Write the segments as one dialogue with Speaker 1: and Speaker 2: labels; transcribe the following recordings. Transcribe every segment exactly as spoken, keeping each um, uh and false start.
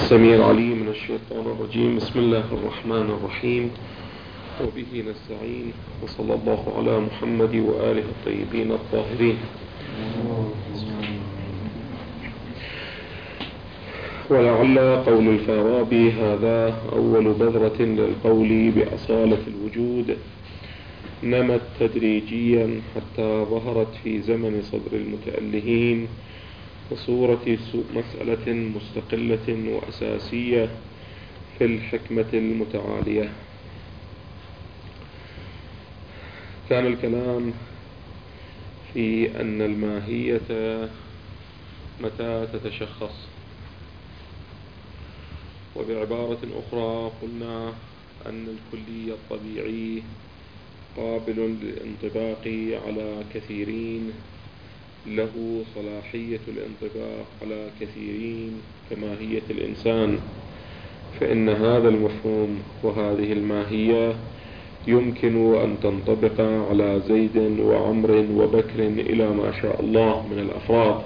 Speaker 1: السميع العليم من الشيطان الرجيم. بسم الله الرحمن الرحيم، وبه نستعين، وصلى الله على محمد وآله الطيبين الطاهرين. ولعل قول الفارابي هذا أول بذرة للقول بأصالة الوجود، نمت تدريجيا حتى ظهرت في زمن صدر المتألهين بصورة مسألة مستقلة وأساسية في الحكمة المتعالية. كان الكلام في أن الماهية متى تتشخص، وبعبارة أخرى قلنا أن الكلي الطبيعي قابل للانطباق على كثيرين، له صلاحية الانطباق على كثيرين كماهية الإنسان، فإن هذا المفهوم وهذه الماهية يمكن أن تنطبق على زيد وعمر وبكر إلى ما شاء الله من الأفراد.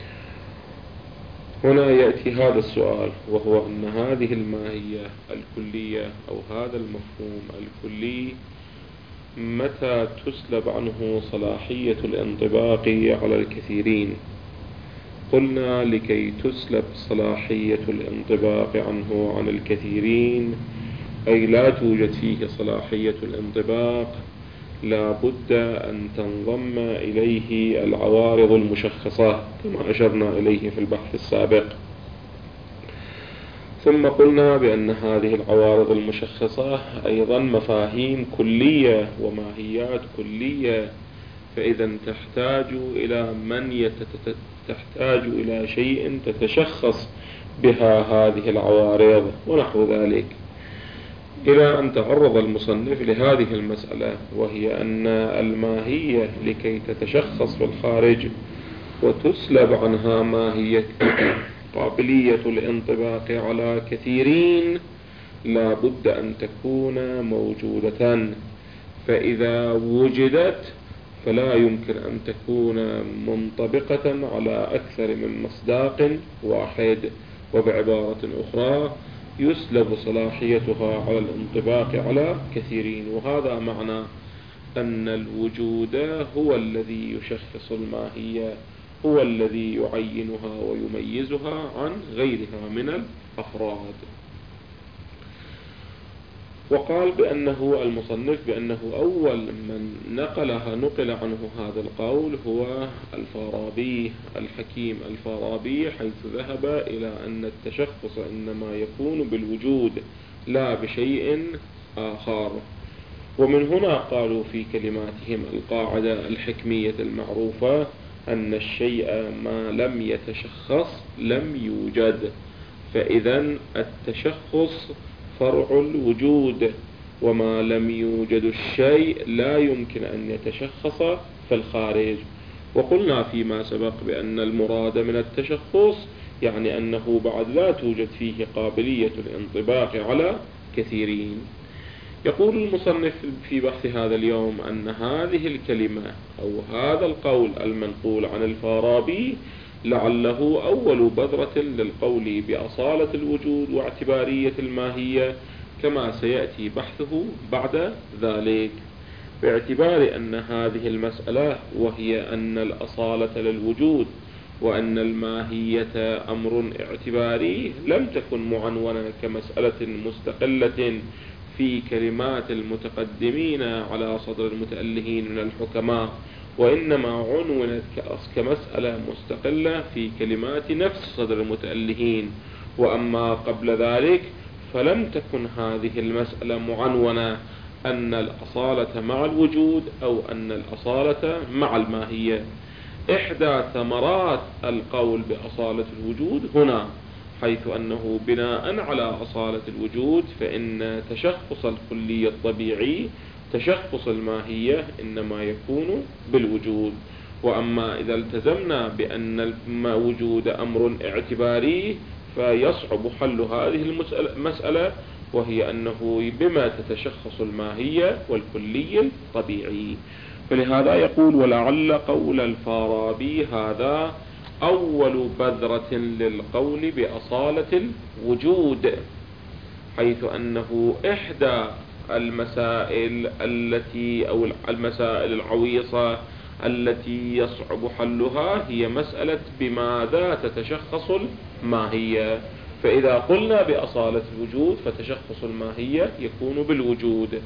Speaker 1: هنا يأتي هذا السؤال، وهو أن هذه الماهية الكلية أو هذا المفهوم الكلي متى تسلب عنه صلاحية الانطباق على الكثيرين؟ قلنا لكي تسلب صلاحية الانطباق عنه عن الكثيرين، أي لا توجد فيه صلاحية الانطباق، لا بد أن تنضم إليه العوارض المشخصة كما أشرنا إليه في البحث السابق. ثم قلنا بأن هذه العوارض المشخصة أيضا مفاهيم كلية وماهيات كلية، فإذا تحتاج إلى من يتت... تحتاج إلى شيء تتشخص بها هذه العوارض ونحو ذلك، إلى أن تعرض المصنف لهذه المسألة، وهي أن الماهية لكي تتشخص في الخارج وتسلب عنها ماهية قابلية الانطباق على كثيرين لا بد أن تكون موجودة، فإذا وجدت فلا يمكن أن تكون منطبقة على أكثر من مصداق واحد، وبعبارة أخرى يسلب صلاحيتها على الانطباق على كثيرين. وهذا معنى أن الوجود هو الذي يشخص الماهية، هو الذي يعينها ويميزها عن غيرها من الأفراد. وقال بأنه المصنف بأنه أول من نقلها نقل عنه هذا القول هو الفارابي الحكيم الفارابي، حيث ذهب إلى أن التشخص إنما يكون بالوجود لا بشيء آخر. ومن هنا قالوا في كلماتهم القاعدة الحكمية المعروفة أن الشيء ما لم يتشخص لم يوجد، فإذا التشخص فرع الوجود، وما لم يوجد الشيء لا يمكن أن يتشخص في الخارج. وقلنا فيما سبق بأن المراد من التشخص يعني أنه بعد لا توجد فيه قابلية الانطباق على كثيرين. يقول المصنف في بحث هذا اليوم أن هذه الكلمة أو هذا القول المنقول عن الفارابي لعله أول بذرة للقول بأصالة الوجود واعتبارية الماهية، كما سيأتي بحثه بعد ذلك، باعتبار أن هذه المسألة وهي أن الأصالة للوجود وأن الماهية أمر اعتباري لم تكن معنونة كمسألة مستقلة في كلمات المتقدمين على صدر المتألهين من الحكماء، وإنما عنونت كمسألة مستقلة في كلمات نفس صدر المتألهين. وأما قبل ذلك فلم تكن هذه المسألة معنونة أن الأصالة مع الوجود أو أن الأصالة مع الماهية. إحدى ثمرات القول بأصالة الوجود هنا، حيث أنه بناء على أصالة الوجود فإن تشخص الكلي الطبيعي تشخص الماهية إنما يكون بالوجود. وأما إذا التزمنا بأن الوجود أمر اعتباري فيصعب حل هذه المسألة، وهي أنه بما تتشخص الماهية والكلي الطبيعي. فلهذا يقول ولعل قول الفارابي هذا أول بذرة للقول بأصالة الوجود، حيث أنه إحدى المسائل التي أو المسائل العويصة التي يصعب حلها هي مسألة بماذا تتشخص الماهية. فإذا قلنا بأصالة الوجود فتشخص الماهية يكون بالوجود.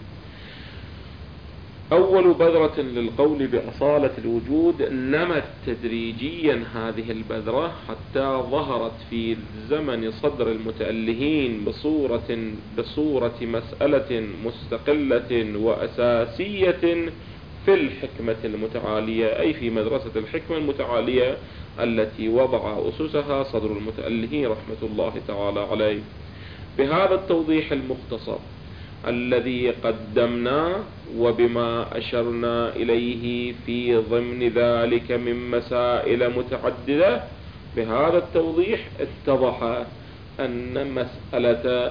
Speaker 1: أول بذرة للقول بأصالة الوجود نمت تدريجيا هذه البذرة حتى ظهرت في زمن صدر المتألهين بصورة, بصورة مسألة مستقلة وأساسية في الحكمة المتعالية، أي في مدرسة الحكمة المتعالية التي وضع أسسها صدر المتألهين رحمة الله تعالى عليه. بهذا التوضيح المختصر الذي قدمناه وبما أشرنا إليه في ضمن ذلك من مسائل متعددة، بهذا التوضيح اتضح أن مسألة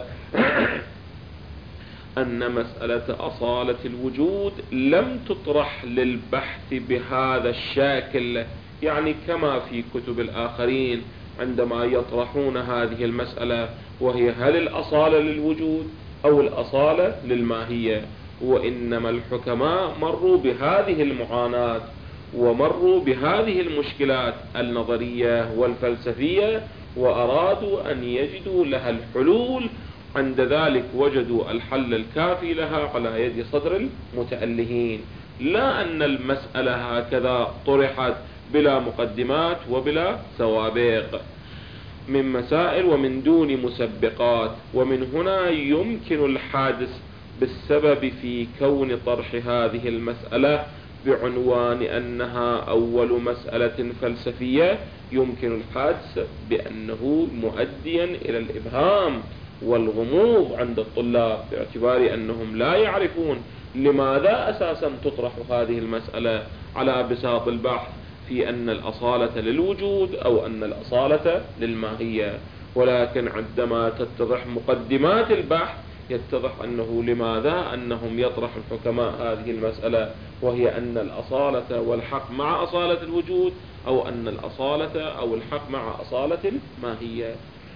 Speaker 1: أن مسألة أصالة الوجود لم تطرح للبحث بهذا الشكل، يعني كما في كتب الآخرين عندما يطرحون هذه المسألة وهي هل الأصالة للوجود أو الأصالة للماهية، وإنما الحكماء مروا بهذه المعاناة ومروا بهذه المشكلات النظرية والفلسفية وأرادوا أن يجدوا لها الحلول، عند ذلك وجدوا الحل الكافي لها على يد صدر المتألهين، لا أن المسألة هكذا طرحت بلا مقدمات وبلا سوابق من مسائل ومن دون مسبقات. ومن هنا يمكن الحادث بالسبب في كون طرح هذه المسألة بعنوان أنها أول مسألة فلسفية، يمكن الحادث بأنه مؤديا إلى الإبهام والغموض عند الطلاب، باعتبار أنهم لا يعرفون لماذا أساسا تطرح هذه المسألة على بساط البحث في أن الأصالة للوجود أو أن الأصالة للماهية. ولكن عندما تتضح مقدمات البحث يتضح أنه لماذا أنهم يطرح الحكماء هذه المسألة، وهي أن الأصالة والحق مع أصالة الوجود، أو أن الأصالة أو الحق مع أصالة الماهية،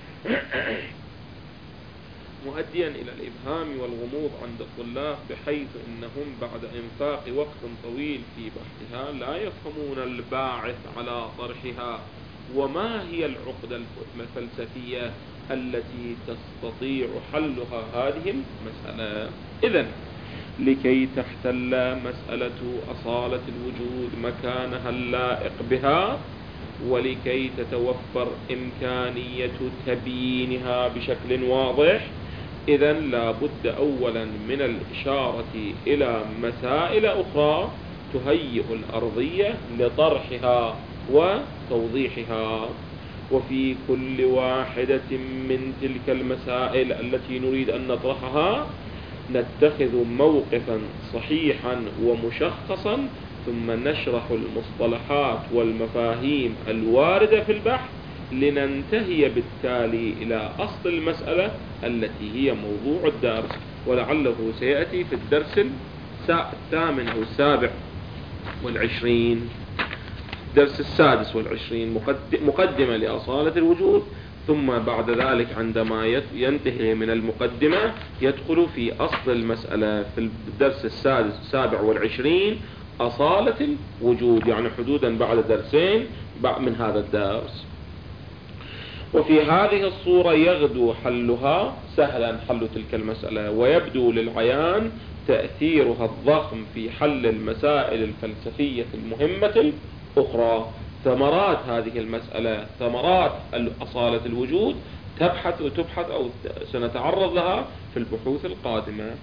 Speaker 1: مؤديا إلى الإبهام والغموض عند الطلاب، بحيث أنهم بعد إنفاق وقت طويل في بحثها لا يفهمون الباعث على طرحها، وما هي العقدة الفلسفية التي تستطيع حلها هذه المسألة. إذن لكي تحتل مسألة أصالة الوجود مكانها اللائق بها، ولكي تتوفر إمكانية تبيينها بشكل واضح، إذن لا بد أولا من الإشارة إلى مسائل أخرى تهيئ الأرضية لطرحها وتوضيحها. وفي كل واحدة من تلك المسائل التي نريد أن نطرحها نتخذ موقفا صحيحا ومشخصا، ثم نشرح المصطلحات والمفاهيم الواردة في البحث، لننتهي بالتالي إلى أصل المسألة التي هي موضوع الدرس. ولعله سيأتي في الدرس الثامن أو السابع والعشرين، الدرس السادس والعشرين، مقدمة لأصالة الوجود، ثم بعد ذلك عندما ينتهي من المقدمة يدخل في أصل المسألة في الدرس السادس السابع والعشرين أصالة الوجود، يعني حدودا بعد درسين من هذا الدرس. وفي هذه الصورة يغدو حلها سهلا، حل تلك المسألة، ويبدو للعيان تأثيرها الضخم في حل المسائل الفلسفية المهمة الأخرى. ثمرات هذه المسألة، ثمرات أصالة الوجود، تبحث وتبحث أو سنتعرض لها في البحوث القادمة.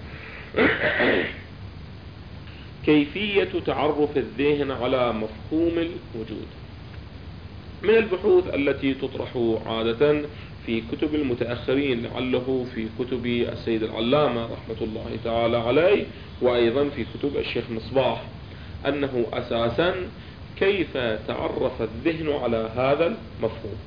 Speaker 1: كيفية تعرف الذهن على مفهوم الوجود. من البحوث التي تطرح عادة في كتب المتأخرين، لعله في كتب السيد العلامة رحمة الله تعالى عليه، وأيضا في كتب الشيخ مصباح، أنه أساسا كيف تعرف الذهن على هذا المفهوم.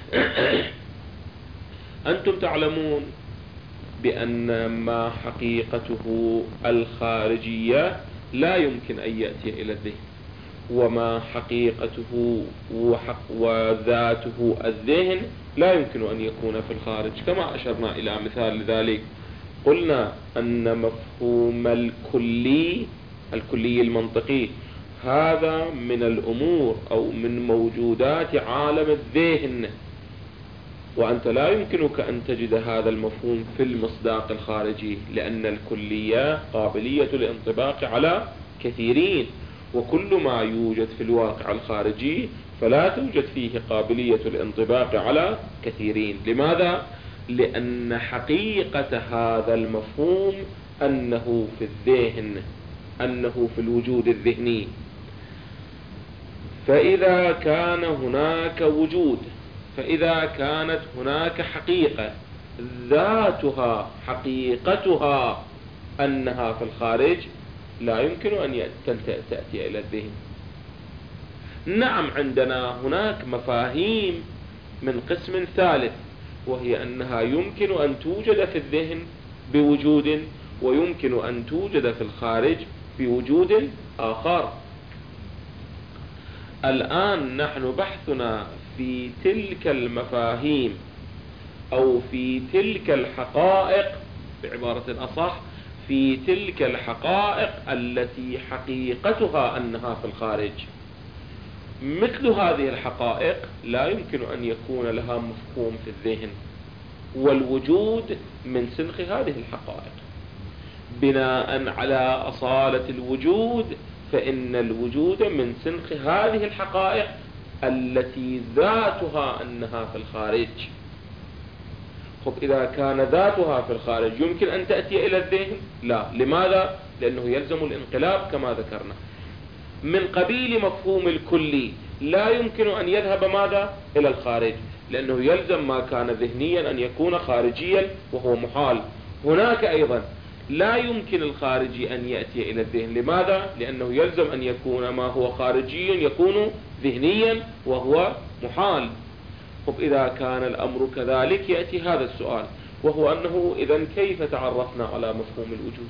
Speaker 1: أنتم تعلمون بأن ما حقيقته الخارجية لا يمكن أن يأتي إلى الذهن، وما حقيقته وحق وذاته الذهن لا يمكن أن يكون في الخارج، كما أشرنا إلى مثال لذلك. قلنا أن مفهوم الكلي الكلي المنطقي هذا من الأمور أو من موجودات عالم الذهن، وأنت لا يمكنك أن تجد هذا المفهوم في المصداق الخارجي، لأن الكلية قابلية الانطباق على كثيرين، وكل ما يوجد في الواقع الخارجي فلا توجد فيه قابلية الانطباق على كثيرين. لماذا؟ لأن حقيقة هذا المفهوم أنه في الذهن، أنه في الوجود الذهني. فإذا كان هناك وجود، فإذا كانت هناك حقيقة ذاتها حقيقتها أنها في الخارج، لا يمكن أن تأتي إلى الذهن. نعم، عندنا هناك مفاهيم من قسم ثالث، وهي أنها يمكن أن توجد في الذهن بوجود، ويمكن أن توجد في الخارج بوجود آخر. الآن نحن بحثنا في تلك المفاهيم أو في تلك الحقائق، بعبارة أصح في تلك الحقائق التي حقيقتها أنها في الخارج. مثل هذه الحقائق لا يمكن أن يكون لها مفهوم في الذهن، والوجود من سنخ هذه الحقائق. بناء على أصالة الوجود، فإن الوجود من سنخ هذه الحقائق التي ذاتها أنها في الخارج. خب، إذا كان ذاتها في الخارج يمكن أن تأتي إلى الذهن؟ لا. لماذا؟ لأنه يلزم الانقلاب كما ذكرنا. من قبيل مفهوم الكلي لا يمكن أن يذهب ماذا؟ إلى الخارج، لأنه يلزم ما كان ذهنيا أن يكون خارجيا، وهو محال. هناك أيضا لا يمكن الخارجي أن يأتي إلى الذهن. لماذا؟ لأنه يلزم أن يكون ما هو خارجي يكون ذهنيا، وهو محال. طب إذا كان الأمر كذلك يأتي هذا السؤال، وهو أنه إذن كيف تعرفنا على مفهوم الوجود؟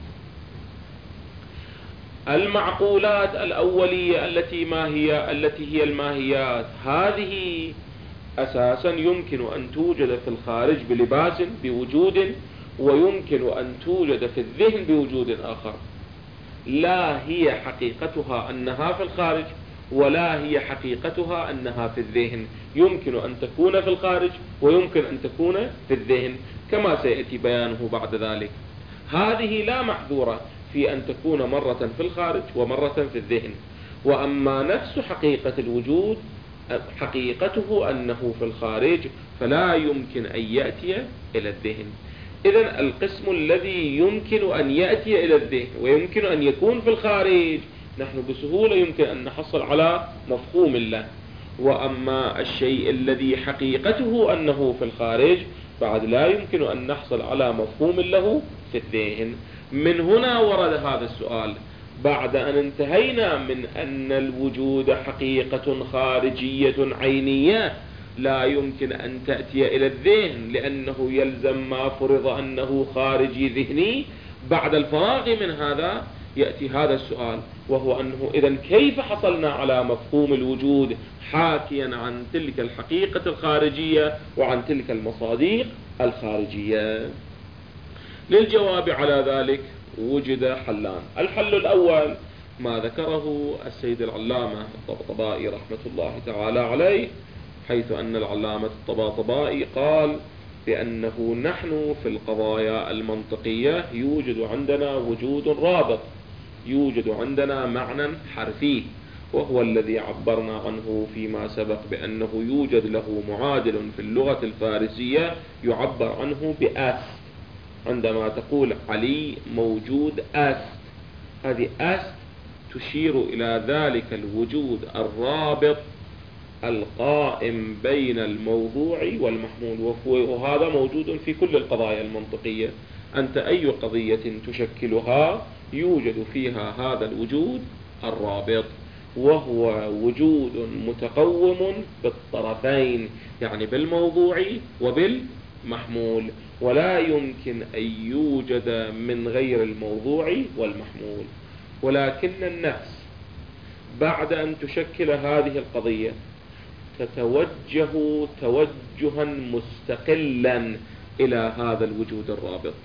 Speaker 1: المعقولات الأولية التي ما هي التي هي الماهيات، هذه أساسا يمكن أن توجد في الخارج بلباس بوجود، ويمكن أن توجد في الذهن بوجود آخر. لا هي حقيقتها أنها في الخارج، ولا هي حقيقتها أنها في الذهن. يمكن أن تكون في الخارج، ويمكن أن تكون في الذهن، كما سيأتي بيانه بعد ذلك. هذه لا محذورة في أن تكون مرة في الخارج ومرة في الذهن. وأما نفس حقيقة الوجود حقيقته أنه في الخارج، فلا يمكن أن يأتي إلى الذهن. إذن القسم الذي يمكن أن يأتي إلى الذهن ويمكن أن يكون في الخارج، نحن بسهولة يمكن أن نحصل على مفهوم له. وأما الشيء الذي حقيقته أنه في الخارج، بعد لا يمكن أن نحصل على مفهوم له في الذهن. من هنا ورد هذا السؤال، بعد أن انتهينا من أن الوجود حقيقة خارجية عينية لا يمكن أن تأتي إلى الذهن، لأنه يلزم ما فرض أنه خارجي ذهني. بعد الفراغ من هذا يأتي هذا السؤال، وهو أنه إذن كيف حصلنا على مفهوم الوجود حاكيا عن تلك الحقيقة الخارجية وعن تلك المصادق الخارجية؟ للجواب على ذلك وجد حلان. الحل الأول ما ذكره السيد العلامة الطباطبائي رحمة الله تعالى عليه، حيث أن العلامة الطباطبائي قال بأنه نحن في القضايا المنطقية يوجد عندنا وجود رابط، يوجد عندنا معنى حرفي، وهو الذي عبرنا عنه فيما سبق بأنه يوجد له معادل في اللغة الفارسية يعبر عنه بأست. عندما تقول علي موجود أست، هذه أست تشير إلى ذلك الوجود الرابط القائم بين الموضوع والمحمول، وهذا موجود في كل القضايا المنطقية. أنت أي قضية تشكلها يوجد فيها هذا الوجود الرابط، وهو وجود متقوم بالطرفين، يعني بالموضوع وبالمحمول، ولا يمكن أن يوجد من غير الموضوع والمحمول. ولكن النفس بعد أن تشكل هذه القضية تتوجه توجها مستقلا إلى هذا الوجود الرابط.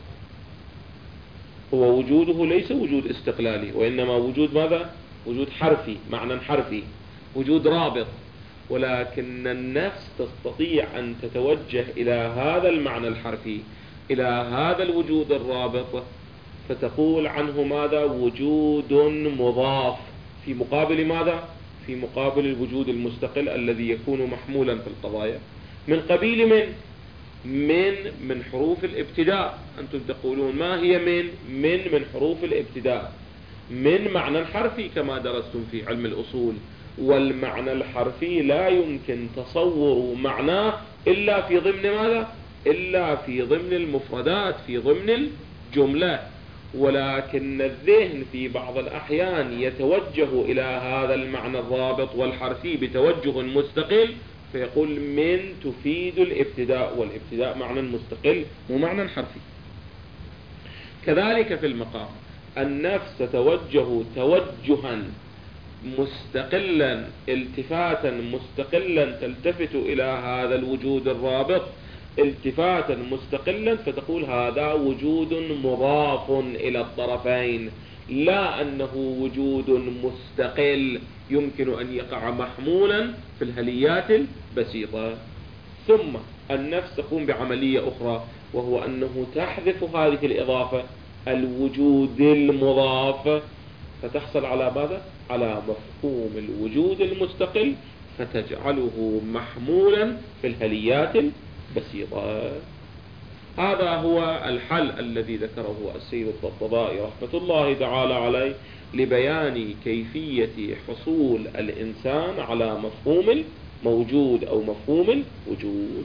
Speaker 1: هو وجوده ليس وجود استقلالي، وإنما وجود ماذا؟ وجود حرفي، معنى حرفي، وجود رابط، ولكن النفس تستطيع أن تتوجه إلى هذا المعنى الحرفي، إلى هذا الوجود الرابط، فتقول عنه ماذا؟ وجود مضاف، في مقابل ماذا؟ في مقابل الوجود المستقل الذي يكون محمولا في القضايا، من قبيل من؟ من من حروف الابتداء. أنتم تقولون ما هي من؟ من من حروف الابتداء، من معنى حرفي كما درستم في علم الأصول، والمعنى الحرفي لا يمكن تصور معناه إلا في ضمن ماذا؟ إلا في ضمن المفردات، في ضمن الجملة. ولكن الذهن في بعض الأحيان يتوجه إلى هذا المعنى الرابط والحرفي بتوجه مستقل، فيقول من تفيد الابتداء، والابتداء معنى مستقل مو معنى حرفي. كذلك في المقام، النفس تتوجه توجها مستقلا، التفاتا مستقلا، تلتفت إلى هذا الوجود الرابط التفاتا مستقلا، فتقول هذا وجود مضاف إلى الطرفين، لا أنه وجود مستقل يمكن أن يقع محمولا في الهليات البسيطة. ثم النفس تقوم بعملية أخرى، وهو أنه تحذف هذه الإضافة الوجود المضاف، فتحصل على ماذا؟ على مفهوم الوجود المستقل، فتجعله محمولا في الهليات البسيطة. هذا هو الحل الذي ذكره السيد الطبطبائي رحمة الله تعالى عليه لبيان كيفية حصول الإنسان على مفهوم الموجود أو مفهوم الوجود.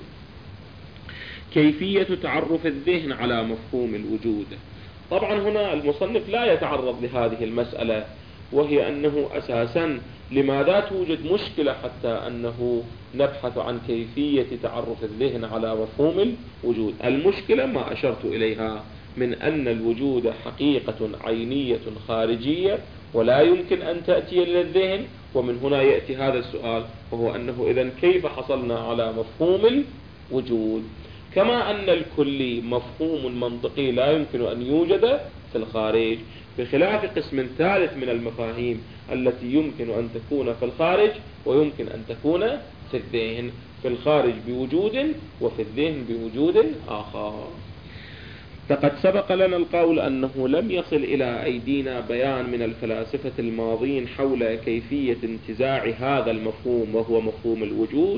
Speaker 1: كيفية تعرف الذهن على مفهوم الوجود. طبعا هنا المصنف لا يتعرض لهذه المسألة، وهي أنه أساسا لماذا توجد مشكلة حتى أنه نبحث عن كيفية تعرف الذهن على مفهوم الوجود. المشكلة ما أشرت إليها من أن الوجود حقيقة عينية خارجية ولا يمكن أن تأتي إلى الذهن، ومن هنا يأتي هذا السؤال، وهو أنه إذن كيف حصلنا على مفهوم الوجود؟ كما أن الكلي مفهوم منطقي لا يمكن أن يوجد في الخارج، بخلاف قسم ثالث من المفاهيم التي يمكن أن تكون في الخارج ويمكن أن تكون في الذهن، في الخارج بوجود وفي الذهن بوجود آخر. فقد سبق لنا القول أنه لم يصل إلى أيدينا بيان من الفلاسفة الماضين حول كيفية انتزاع هذا المفهوم وهو مفهوم الوجود،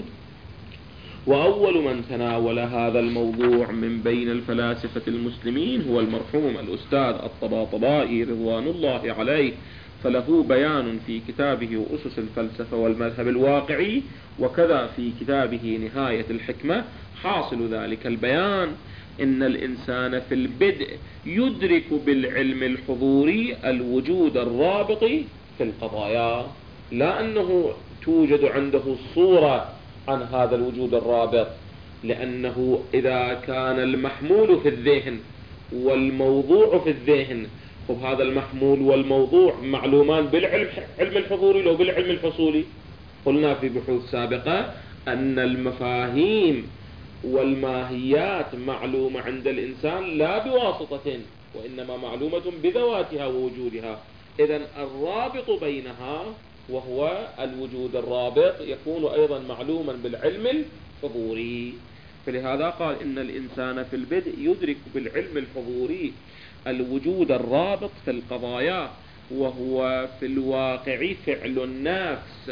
Speaker 1: وأول من تناول هذا الموضوع من بين الفلاسفة المسلمين هو المرحوم الأستاذ الطباطبائي رضوان الله عليه، فله بيان في كتابه أسس الفلسفة والمذهب الواقعي، وكذا في كتابه نهاية الحكمة. حاصل ذلك البيان إن الإنسان في البدء يدرك بالعلم الحضوري الوجود الرابط في القضايا، لا أنه توجد عنده صورة عن هذا الوجود الرابط، لأنه إذا كان المحمول في الذهن والموضوع في الذهن، خب هذا المحمول والموضوع معلومان بالعلم علم الحضوري لو بالعلم الحصولي. قلنا في بحوث سابقة أن المفاهيم والماهيات معلومة عند الإنسان لا بواسطة، وإنما معلومة بذواتها ووجودها. إذن الرابط بينها وهو الوجود الرابط يكون أيضا معلوما بالعلم الحضوري. فلهذا قال إن الإنسان في البدء يدرك بالعلم الحضوري الوجود الرابط في القضايا، وهو في الواقع فعل النفس.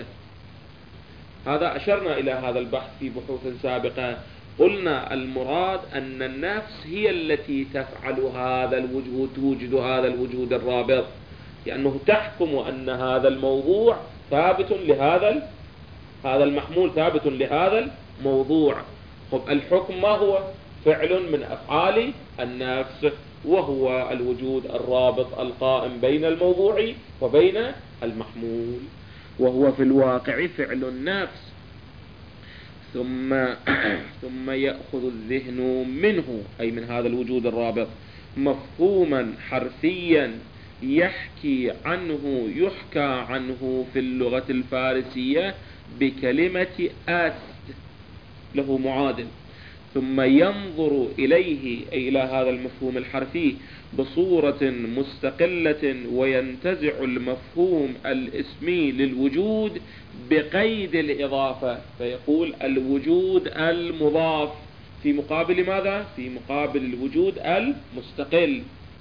Speaker 1: هذا أشرنا إلى هذا البحث في بحوث سابقة، قلنا المراد أن النفس هي التي تفعل هذا الوجود، توجد هذا الوجود الرابط، لأنه تحكم أن هذا الموضوع ثابت لهذا هذا المحمول ثابت لهذا الموضوع. خب الحكم ما هو؟ فعل من أفعال النفس، وهو الوجود الرابط القائم بين الموضوع وبين المحمول، وهو في الواقع فعل النفس. ثم ثم يأخذ الذهن منه، أي من هذا الوجود الرابط، مفهوما حرفيا يحكي عنه يحكى عنه في اللغة الفارسية بكلمة أست له معادل، ثم ينظر إليه أي إلى هذا المفهوم الحرفي بصورة مستقلة وينتزع المفهوم الاسمي للوجود بقيد الإضافة، فيقول الوجود المضاف في مقابل ماذا؟ في مقابل الوجود المستقل،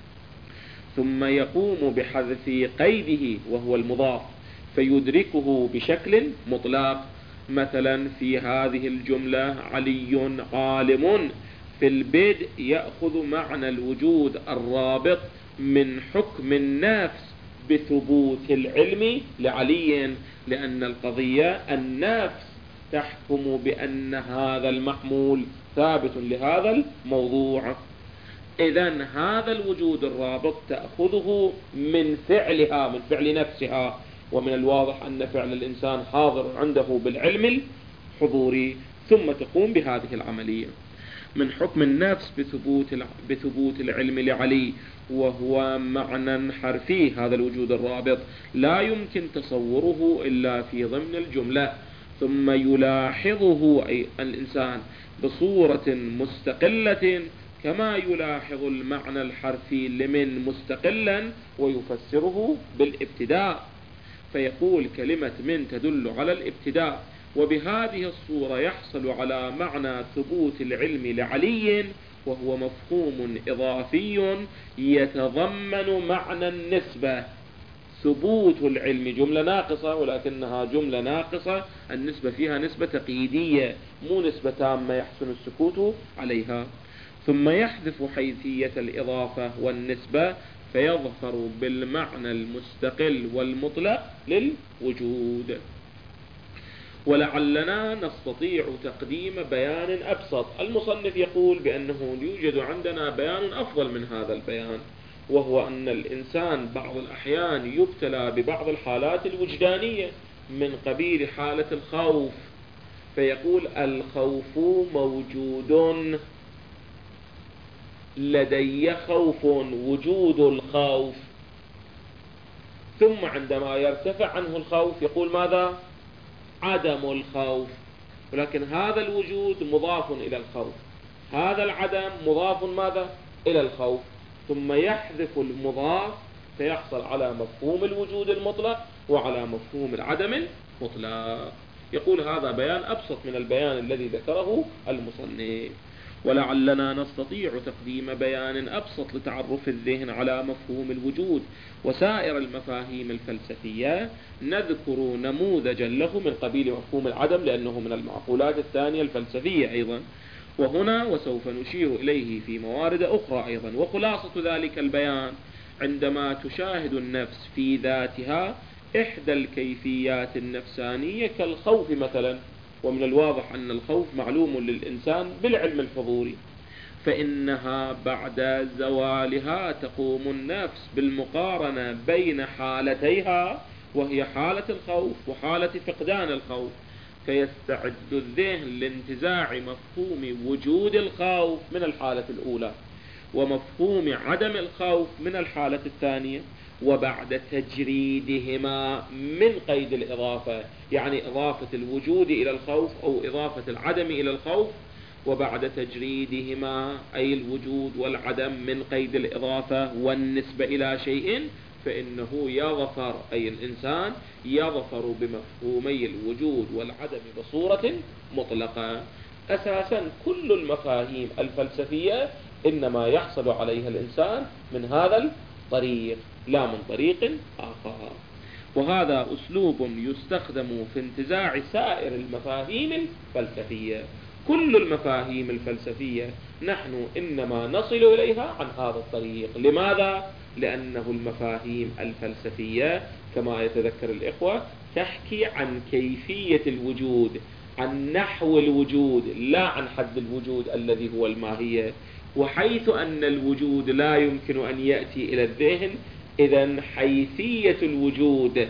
Speaker 1: ثم يقوم بحذف قيده وهو المضاف فيدركه بشكل مطلق. مثلا في هذه الجملة علي عالم، في البدء يأخذ معنى الوجود الرابط من حكم النفس بثبوت العلم لعلي، لأن القضية النفس تحكم بأن هذا المحمول ثابت لهذا الموضوع. إذن هذا الوجود الرابط تأخذه من فعلها، من فعل نفسها، ومن الواضح أن فعل الإنسان حاضر عنده بالعلم الحضوري، ثم تقوم بهذه العملية من حكم النفس بثبوت بثبوت العلم لعلي، وهو معنى حرفي. هذا الوجود الرابط لا يمكن تصوره إلا في ضمن الجملة، ثم يلاحظه أي الإنسان بصورة مستقلة كما يلاحظ المعنى الحرفي لمن مستقلا ويفسره بالابتداء، فيقول كلمة من تدل على الابتداء، وبهذه الصورة يحصل على معنى ثبوت العلم لعلي، وهو مفهوم إضافي يتضمن معنى النسبة. ثبوت العلم جملة ناقصة، ولكنها جملة ناقصة النسبة فيها نسبة تقييدية، مو نسبة تامة يحسن السكوت عليها. ثم يحذف حيثية الإضافة والنسبة فيظفر بالمعنى المستقل والمطلق للوجود. ولعلنا نستطيع تقديم بيان أبسط. المصنف يقول بأنه يوجد عندنا بيان أفضل من هذا البيان، وهو أن الإنسان بعض الأحيان يبتلى ببعض الحالات الوجدانية من قبيل حالة الخوف، فيقول الخوف موجود، لدي خوف، وجود الخوف. ثم عندما يرتفع عنه الخوف يقول ماذا؟ عدم الخوف. ولكن هذا الوجود مضاف إلى الخوف، هذا العدم مضاف ماذا؟ إلى الخوف، ثم يحذف المضاف فيحصل على مفهوم الوجود المطلق وعلى مفهوم العدم المطلق. يقول هذا بيان أبسط من البيان الذي ذكره المصنف. ولعلنا نستطيع تقديم بيان أبسط لتعرف الذهن على مفهوم الوجود وسائر المفاهيم الفلسفية. نذكر نموذجا له من قبيل مفهوم العدم، لأنه من المعقولات الثانية الفلسفية أيضا، وهنا وسوف نشير إليه في موارد أخرى أيضا. وخلاصة ذلك البيان عندما تشاهد النفس في ذاتها إحدى الكيفيات النفسانية كالخوف مثلا، ومن الواضح أن الخوف معلوم للإنسان بالعلم الحضوري، فإنها بعد زوالها تقوم النفس بالمقارنة بين حالتيها، وهي حالة الخوف وحالة فقدان الخوف، فيستعد الذهن لانتزاع مفهوم وجود الخوف من الحالة الأولى ومفهوم عدم الخوف من الحالة الثانية، وبعد تجريدهما من قيد الإضافة، يعني إضافة الوجود إلى الخوف أو إضافة العدم إلى الخوف، وبعد تجريدهما أي الوجود والعدم من قيد الإضافة والنسبة إلى شيء، فإنه يظفر أي الإنسان يظفر بمفهومي الوجود والعدم بصورة مطلقة. أساسا كل المفاهيم الفلسفية إنما يحصل عليها الإنسان من هذا الطريق لا من طريق آخر، وهذا أسلوب يستخدم في انتزاع سائر المفاهيم الفلسفية. كل المفاهيم الفلسفية نحن إنما نصل إليها عن هذا الطريق. لماذا؟ لأنه المفاهيم الفلسفية كما يتذكر الإخوة تحكي عن كيفية الوجود، عن نحو الوجود، لا عن حد الوجود الذي هو الماهية. وحيث أن الوجود لا يمكن أن يأتي إلى الذهن، إذن حيثية الوجود،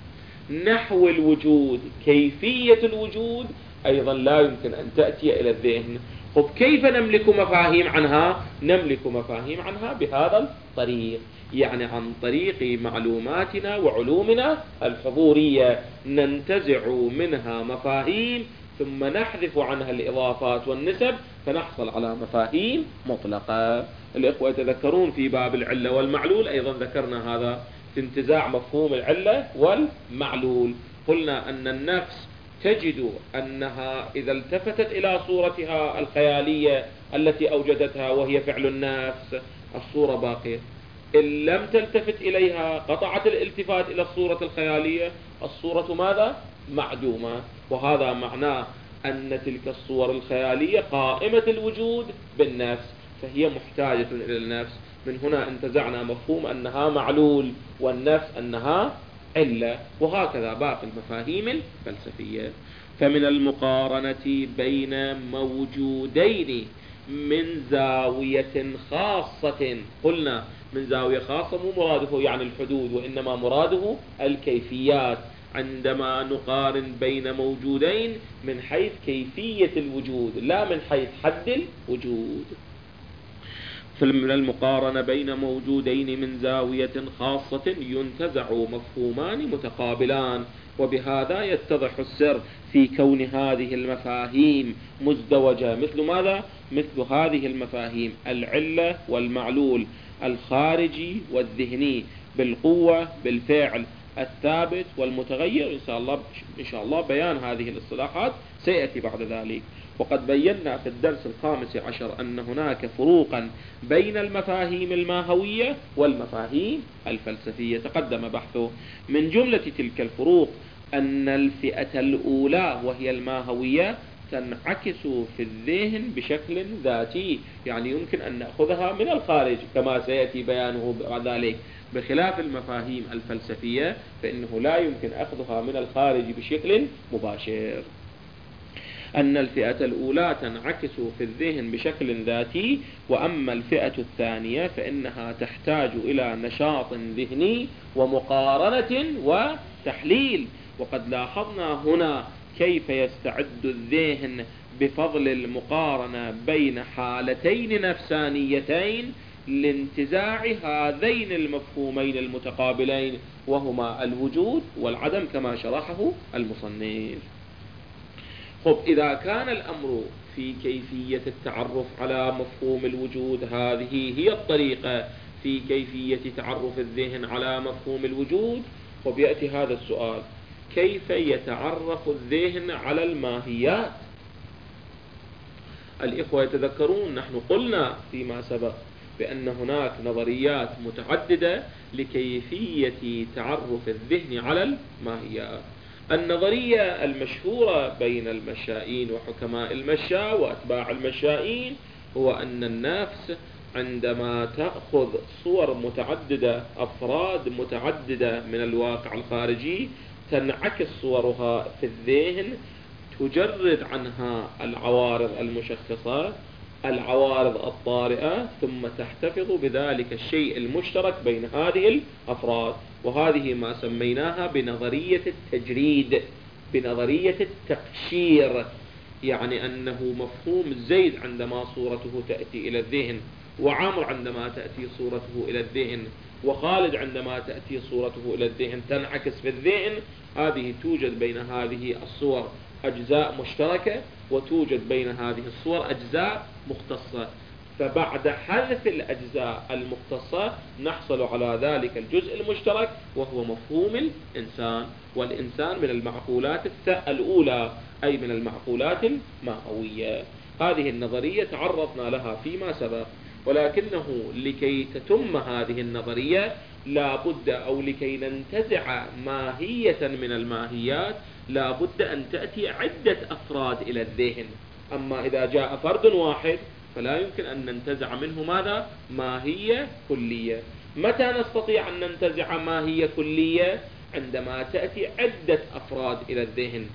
Speaker 1: نحو الوجود، كيفية الوجود أيضا لا يمكن أن تأتي إلى الذهن. خب كيف نملك مفاهيم عنها؟ نملك مفاهيم عنها بهذا الطريق، يعني عن طريق معلوماتنا وعلومنا الحضورية ننتزع منها مفاهيم ثم نحذف عنها الإضافات والنسب فنحصل على مفاهيم مطلقة. الإخوة يتذكرون في باب العلة والمعلول أيضا ذكرنا هذا في انتزاع مفهوم العلة والمعلول، قلنا أن النفس تجد أنها إذا التفتت إلى صورتها الخيالية التي أوجدتها وهي فعل النفس الصورة باقية، إن لم تلتفت إليها قطعت الالتفات إلى الصورة الخيالية الصورة ماذا؟ معدومة. وهذا معناه أن تلك الصور الخيالية قائمة الوجود بالنفس فهي محتاجة إلى النفس. من هنا انتزعنا مفهوم أنها معلول والنفس أنها علة، وهكذا باقي المفاهيم الفلسفية. فمن المقارنة بين موجودين من زاوية خاصة، قلنا من زاوية خاصة مو مراده يعني الحدود وإنما مراده الكيفيات، عندما نقارن بين موجودين من حيث كيفية الوجود لا من حيث حد الوجود. فمن المقارنة بين موجودين من زاوية خاصة ينتزع مفهومان متقابلان، وبهذا يتضح السر في كون هذه المفاهيم مزدوجة. مثل ماذا؟ مثل هذه المفاهيم العلة والمعلول، الخارجي والذهني، بالقوة بالفعل، الثابت والمتغير. إن شاء الله إن شاء الله بيان هذه الاصطلاحات سيأتي بعد ذلك. وقد بينا في الدرس الخامس عشر أن هناك فروقا بين المفاهيم الماهوية والمفاهيم الفلسفية تقدم بحثه. من جملة تلك الفروق أن الفئة الأولى وهي الماهوية تنعكس في الذهن بشكل ذاتي، يعني يمكن أن نأخذها من الخارج كما سيأتي بيانه بعد ذلك، بخلاف المفاهيم الفلسفية فإنه لا يمكن أخذها من الخارج بشكل مباشر. أن الفئة الأولى تنعكس في الذهن بشكل ذاتي، وأما الفئة الثانية فإنها تحتاج إلى نشاط ذهني ومقارنة وتحليل. وقد لاحظنا هنا كيف يستعد الذهن بفضل المقارنة بين حالتين نفسانيتين لانتزاع هذين المفهومين المتقابلين وهما الوجود والعدم كما شرحه المصنف. خب إذا كان الأمر في كيفية التعرف على مفهوم الوجود هذه هي الطريقة في كيفية تعرف الذهن على مفهوم الوجود، خب يأتي هذا السؤال: كيف يتعرف الذهن على الماهيات؟ الإخوة يتذكرون نحن قلنا فيما سبق بأن هناك نظريات متعددة لكيفية تعرف الذهن على الماهيات. النظرية المشهورة بين المشائين وحكماء المشاء وأتباع المشائين هو أن النفس عندما تأخذ صور متعددة، أفراد متعددة من الواقع الخارجي، تنعكس صورها في الذهن، تجرد عنها العوارض المشخصة، العوارض الطارئة، ثم تحتفظ بذلك الشيء المشترك بين هذه الأفراد، وهذه ما سميناها بنظرية التجريد، بنظرية التقشير. يعني أنه مفهوم زيد عندما صورته تأتي إلى الذهن، وعمر عندما تأتي صورته إلى الذهن، وخالد عندما تأتي صورته إلى الذهن تنعكس في الذهن، هذه توجد بين هذه الصور أجزاء مشتركة وتوجد بين هذه الصور أجزاء مختصة، فبعد حذف الأجزاء المختصة نحصل على ذلك الجزء المشترك وهو مفهوم الإنسان. والإنسان من المعقولات الأولى أي من المعقولات الماهوية. هذه النظرية تعرضنا لها فيما سبق، ولكنه لكي تتم هذه النظرية لا بد أو لكي ننتزع ماهية من الماهيات لا بد أن تأتي عدة أفراد إلى الذهن. أما إذا جاء فرد واحد فلا يمكن أن ننتزع منه ماذا؟ ماهية كلية. متى نستطيع أن ننتزع ماهية كلية؟ عندما تأتي عدة أفراد إلى الذهن،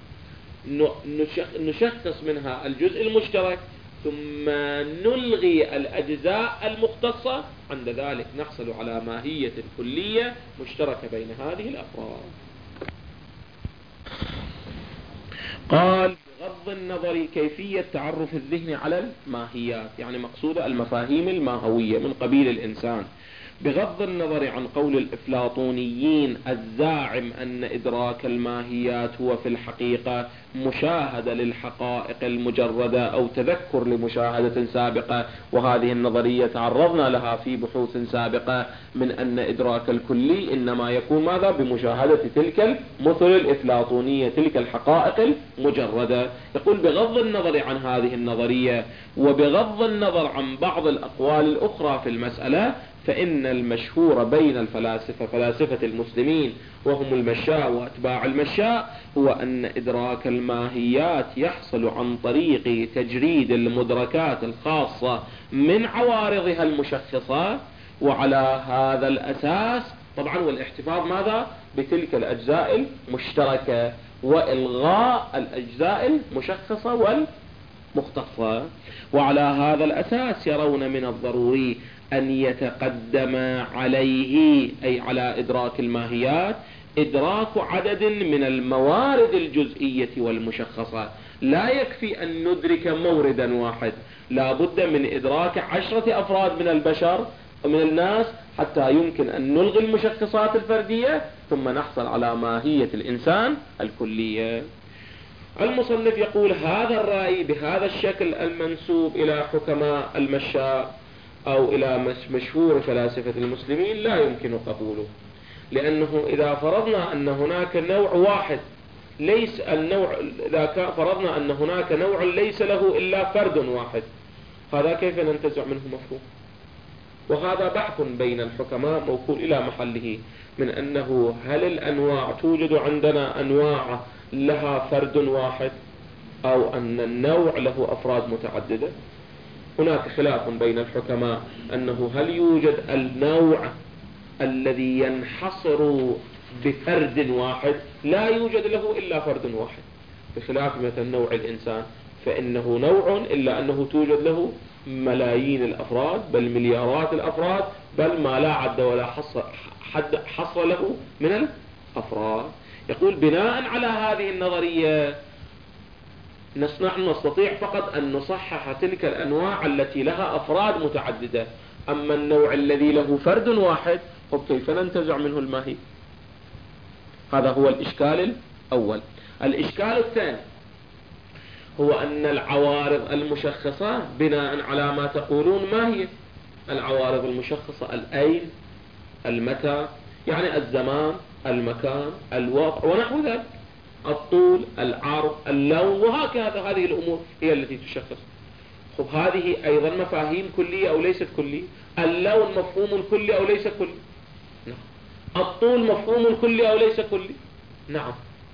Speaker 1: نشخص منها الجزء المشترك ثم نلغي الأجزاء المختصة، عند ذلك نحصل على ماهية كلية مشتركة بين هذه الأفراد. قال: بغض النظر كيفية تعرف الذهن على الماهيات، يعني مقصود المفاهيم الماهوية من قبيل الإنسان، بغض النظر عن قول الأفلاطونيين الزاعم أن إدراك الماهيات هو في الحقيقة مشاهدة للحقائق المجردة أو تذكر لمشاهدة سابقة، وهذه النظرية تعرضنا لها في بحوث سابقة من أن إدراك الكلي إنما يكون ماذا؟ بمشاهدة تلك المثل الأفلاطونية، تلك الحقائق المجردة. يقول بغض النظر عن هذه النظرية وبغض النظر عن بعض الأقوال الأخرى في المسألة، فإن المشهور بين الفلاسفة فلاسفة المسلمين وهم المشاء وأتباع المشاء هو أن إدراك الماهيات يحصل عن طريق تجريد المدركات الخاصة من عوارضها المشخصة، وعلى هذا الأساس طبعا والاحتفاظ ماذا؟ بتلك الأجزاء المشتركة وإلغاء الأجزاء المشخصة والمختصة. وعلى هذا الأساس يرون من الضروري أن يتقدم عليه، أي على إدراك الماهيات، إدراك عدد من الموارد الجزئية والمشخصة. لا يكفي أن ندرك موردا واحد، لا بد من إدراك عشرة أفراد من البشر ومن الناس حتى يمكن أن نلغي المشخصات الفردية ثم نحصل على ماهية الإنسان الكلية. المصنف يقول هذا الرأي بهذا الشكل المنسوب إلى حكماء المشاء أو إلى مشهور فلاسفة المسلمين لا يمكن قبوله، لأنه إذا فرضنا أن هناك نوع واحد ليس النوع إذا فرضنا أن هناك نوع ليس له إلا فرد واحد، هذا كيف ننتزع منه مفهوم؟ وهذا بحث بين الحكماء موكول إلى محله، من أنه هل الأنواع توجد عندنا أنواع لها فرد واحد أو أن النوع له أفراد متعددة. هناك خلاف بين الحكماء أنه هل يوجد النوع الذي ينحصر بفرد واحد، لا يوجد له إلا فرد واحد، بخلاف مثل نوع الإنسان فإنه نوع إلا أنه توجد له ملايين الأفراد بل مليارات الأفراد، بل ما لا عد ولا حصر, حد حصر له من الأفراد. يقول بناء على هذه النظرية نصنع نستطيع فقط أن نصحح تلك الأنواع التي لها أفراد متعددة، أما النوع الذي له فرد واحد طب كيف ننتزع منه الماهي؟ هذا هو الإشكال الأول. الإشكال الثاني هو أن العوارض المشخصة بناء على ما تقولون ما هي العوارض المشخصة؟ الأين، المتى، يعني الزمان، المكان، الوضع ونحو ذلك، الطول، العرض، اللون، وهكذا. هذه الأمور هي التي تشخص. خب هذه أيضا مفاهيم كلية أو ليست كلية؟ اللون مفهوم كلي أو ليس كلي؟ نعم. الطول مفهوم كلي أو ليس كلي؟ نعم.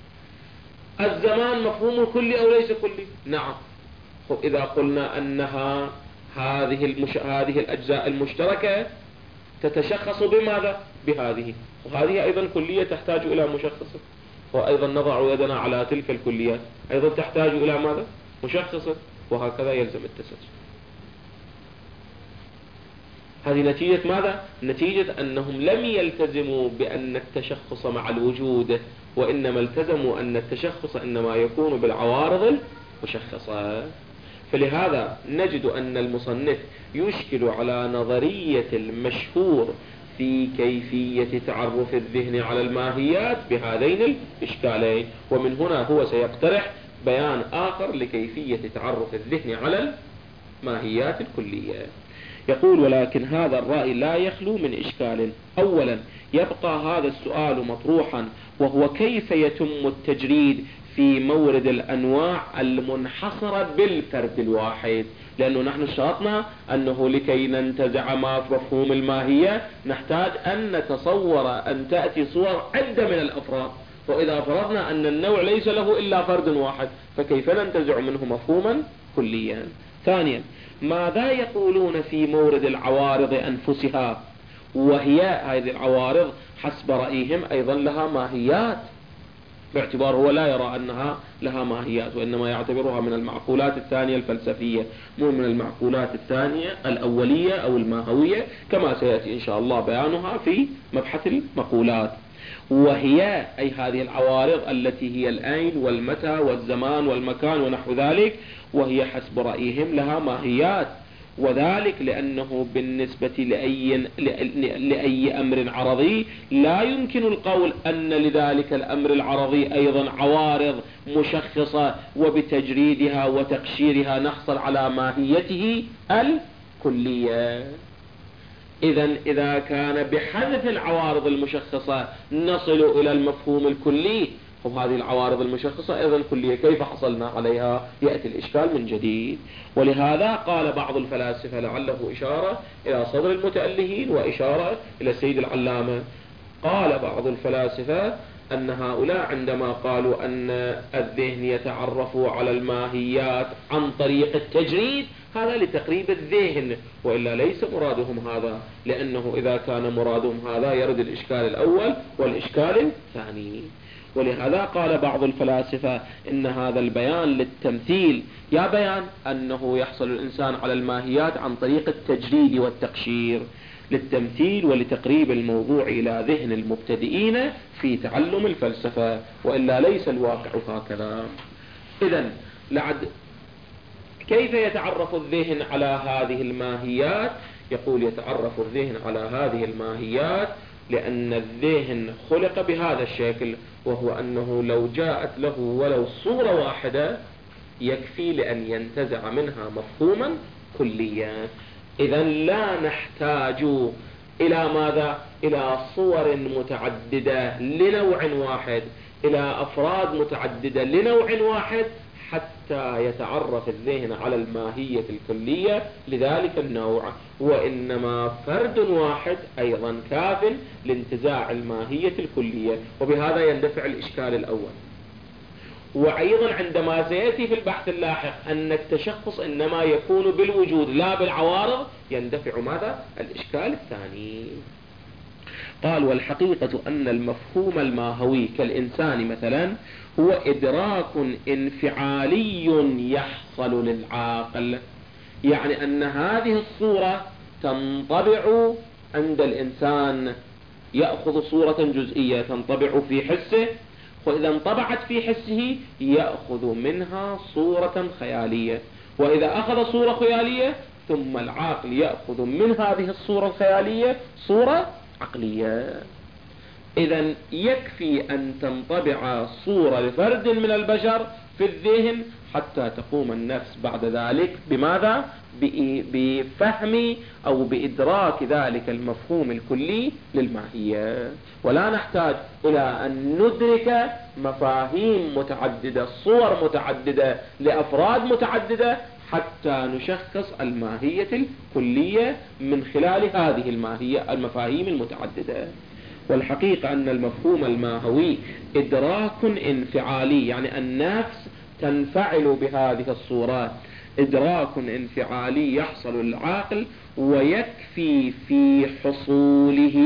Speaker 1: الزمان مفهوم كلي أو ليس كلي؟ نعم. خب إذا قلنا أنها هذه المش... هذه الأجزاء المشتركة تتشخص بماذا؟ بهذه، وهذه أيضا كلية تحتاج إلى مشخصة، وأيضا نضع يدنا على تلك الكليات أيضا تحتاج إلى ماذا؟ مشخصة، وهكذا يلزم التسلسل. هذه نتيجة ماذا؟ نتيجة أنهم لم يلتزموا بأن التشخص مع الوجود، وإنما التزموا أن التشخص إنما يكون بالعوارض المشخصة. فلهذا نجد أن المصنف يشكل على نظرية المشهور في كيفية تعرف الذهن على الماهيات بهذين الإشكالين، ومن هنا هو سيقترح بيان آخر لكيفية تعرف الذهن على الماهيات الكلية. يقول ولكن هذا الرأي لا يخلو من إشكال. أولا يبقى هذا السؤال مطروحا، وهو كيف يتم التجريد في مورد الأنواع المنحصرة بالفرد الواحد، لأنه نحن اشترطنا أنه لكي ننتزع ما في مفهوم الماهية نحتاج أن نتصور أن تأتي صور عدة من الأفراد، وإذا فرضنا أن النوع ليس له إلا فرد واحد فكيف ننتزع منه مفهوما كليا. ثانيا ماذا يقولون في مورد العوارض أنفسها، وهي هذه العوارض حسب رأيهم أيضا لها ماهيات، باعتبار هو لا يرى أنها لها ماهيات وإنما يعتبرها من المعقولات الثانية الفلسفية، مو من المعقولات الثانية الأولية أو الماهوية، كما سيأتي إن شاء الله بيانها في مبحث المقولات. وهي أي هذه العوارض التي هي الأين والمتى والزمان والمكان ونحو ذلك، وهي حسب رأيهم لها ماهيات، وذلك لأنه بالنسبة لأي, لأي أمر عرضي لا يمكن القول أن لذلك الأمر العرضي أيضا عوارض مشخصة وبتجريدها وتقشيرها نحصل على ماهيته الكلية. إذن إذا كان بحذف العوارض المشخصة نصل إلى المفهوم الكلي، وهذه العوارض المشخصة أيضا كلية، كيف حصلنا عليها؟ يأتي الإشكال من جديد. ولهذا قال بعض الفلاسفة لعله إشارة إلى صدر المتألهين وإشارة إلى السيد العلامة، قال بعض الفلاسفة أن هؤلاء عندما قالوا أن الذهن يتعرف على الماهيات عن طريق التجريد هذا لتقريب الذهن، وإلا ليس مرادهم هذا، لأنه إذا كان مرادهم هذا يرد الإشكال الأول والإشكال الثاني. ولهذا قال بعض الفلاسفة إن هذا البيان للتمثيل، يا بيان أنه يحصل الإنسان على الماهيات عن طريق التجريد والتقشير، للتمثيل ولتقريب الموضوع إلى ذهن المبتدئين في تعلم الفلسفة، وإلا ليس الواقع هكذا. إذن لعد كيف يتعرف الذهن على هذه الماهيات؟ يقول يتعرف الذهن على هذه الماهيات لأن الذهن خلق بهذا الشكل، وهو أنه لو جاءت له ولو صورة واحدة يكفي لأن ينتزع منها مفهوما كليا. إذن لا نحتاج إلى ماذا؟ إلى صور متعددة لنوع واحد، إلى أفراد متعددة لنوع واحد حتى يتعرف الذهن على الماهية الكلية لذلك النوع، وإنما فرد واحد أيضا كاف لانتزاع الماهية الكلية، وبهذا يندفع الإشكال الأول. وأيضا عندما سيأتي في البحث اللاحق أن التشخص إنما يكون بالوجود لا بالعوارض يندفع ماذا؟ الإشكال الثاني. قال والحقيقة أن المفهوم الماهوي كالإنسان مثلا هو إدراك انفعالي يحصل للعاقل، يعني أن هذه الصورة تنطبع عند الإنسان، يأخذ صورة جزئية تنطبع في حسه، وإذا انطبعت في حسه يأخذ منها صورة خيالية، وإذا أخذ صورة خيالية ثم العاقل يأخذ من هذه الصورة الخيالية صورة عقلية. إذن يكفي أن تنطبع صورة لفرد من البشر في الذهن حتى تقوم النفس بعد ذلك بماذا؟ بفهم أو بإدراك ذلك المفهوم الكلي للماهية، ولا نحتاج إلى أن ندرك مفاهيم متعددة، صور متعددة لأفراد متعددة حتى نشخص الماهية الكلية من خلال هذه الماهية المفاهيم المتعددة. والحقيقة أن المفهوم الماهوي إدراك انفعالي، يعني النفس تنفعل بهذه الصورات، إدراك انفعالي يحصل للعاقل، ويكفي في حصوله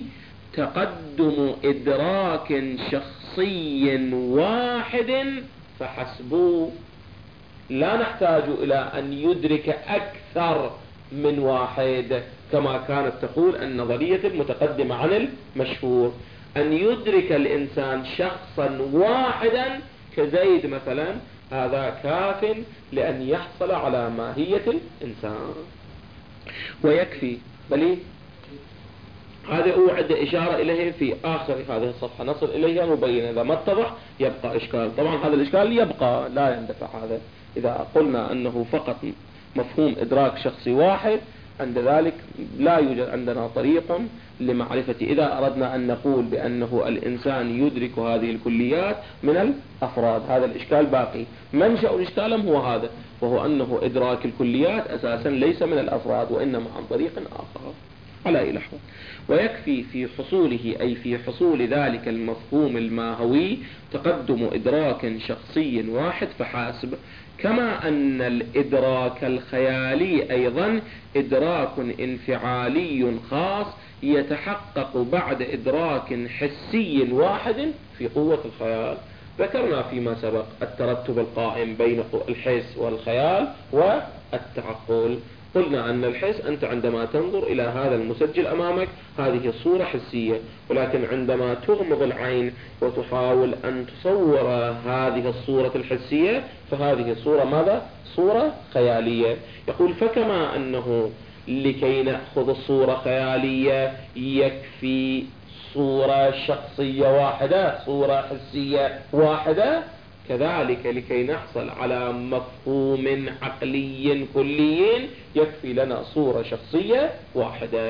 Speaker 1: تقدم إدراك شخصي واحد فحسب، لا نحتاج إلى أن يدرك أكثر من واحد كما كانت تقول النظرية المتقدمة عن المشهور، أن يدرك الإنسان شخصا واحدا كزيد مثلا هذا كاف لأن يحصل على ماهية الإنسان. ويكفي بل هذا أوعد إشارة إليه في آخر هذه الصفحة نصل إليها مبينة، إذا ما اتضح يبقى إشكال. طبعا هذا الإشكال يبقى لا يندفع، هذا إذا قلنا أنه فقط مفهوم إدراك شخصي واحد عند ذلك لا يوجد عندنا طريق لمعرفة إذا أردنا أن نقول بأنه الإنسان يدرك هذه الكليات من الأفراد، هذا الإشكال باقي. منشأ الإشكال هو هذا، وهو أنه إدراك الكليات أساسا ليس من الأفراد وإنما عن طريق آخر على أي لحظة. ويكفي في حصوله أي في حصول ذلك المفهوم الماهوي تقدم إدراك شخصي واحد فحاسب، كما أن الإدراك الخيالي أيضا إدراك انفعالي خاص يتحقق بعد إدراك حسي واحد في قوة الخيال. ذكرنا فيما سبق الترتب القائم بين الحس والخيال والتعقل. قلنا أن الحس أنت عندما تنظر إلى هذا المسجل أمامك هذه صورة حسية، ولكن عندما تغمض العين وتحاول أن تصور هذه الصورة الحسية فهذه الصورة ماذا؟ صورة خيالية. يقول فكما أنه لكي نأخذ صورة خيالية يكفي صورة شخصية واحدة، صورة حسية واحدة، كذلك لكي نحصل على مفهوم عقلي كلي يكفي لنا صورة شخصية واحدة.